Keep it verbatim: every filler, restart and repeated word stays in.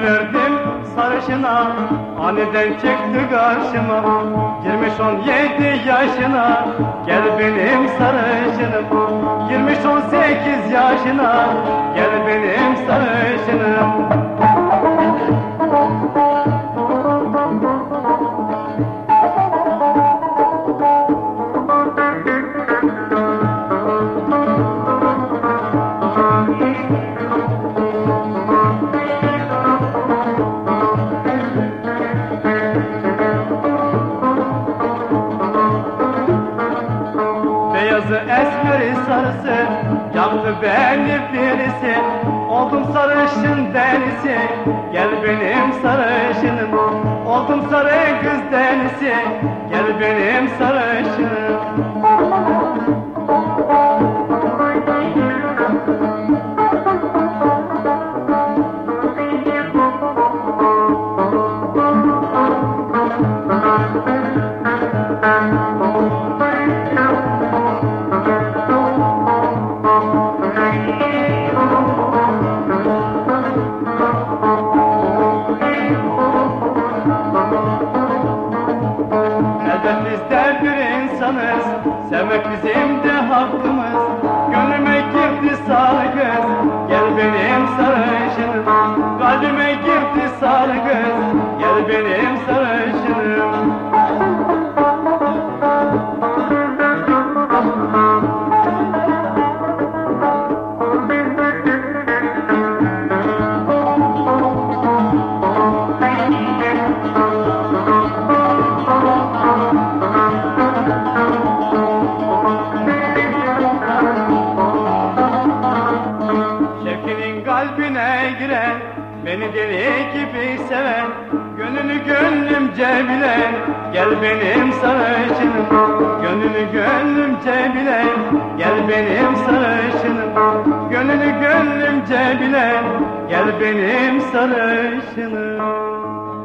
Gönül verdim sarışına, aniden çıktı karşıma. Girmiş on yedi yaşına, gel benim sarışınım. Girmiş on sekiz yaşına, gel benim sarışınım. Beyazı, esmeri, sarısı, yaktı beni birisi. Oldum sarışın delisi, gel benim sarışınım. Oldum sarı kız delisi, gel benim sarışınım. Elbet bizler bir insanız, sevmek bizim de hakkımız. Gönlüme girdi sarı göz, gel benim sarışınım. Kalbime girdi sarı göz, gel benim sarışınım. Şevkinin kalbine giren, beni deli gibi seven, gönlünü gönlümce bilen, gel benim sarışınım. Gönlünü gönlümce bilen, gel benim sarışınım. Gönlünü gönlümce bilen, gel benim sarışınım.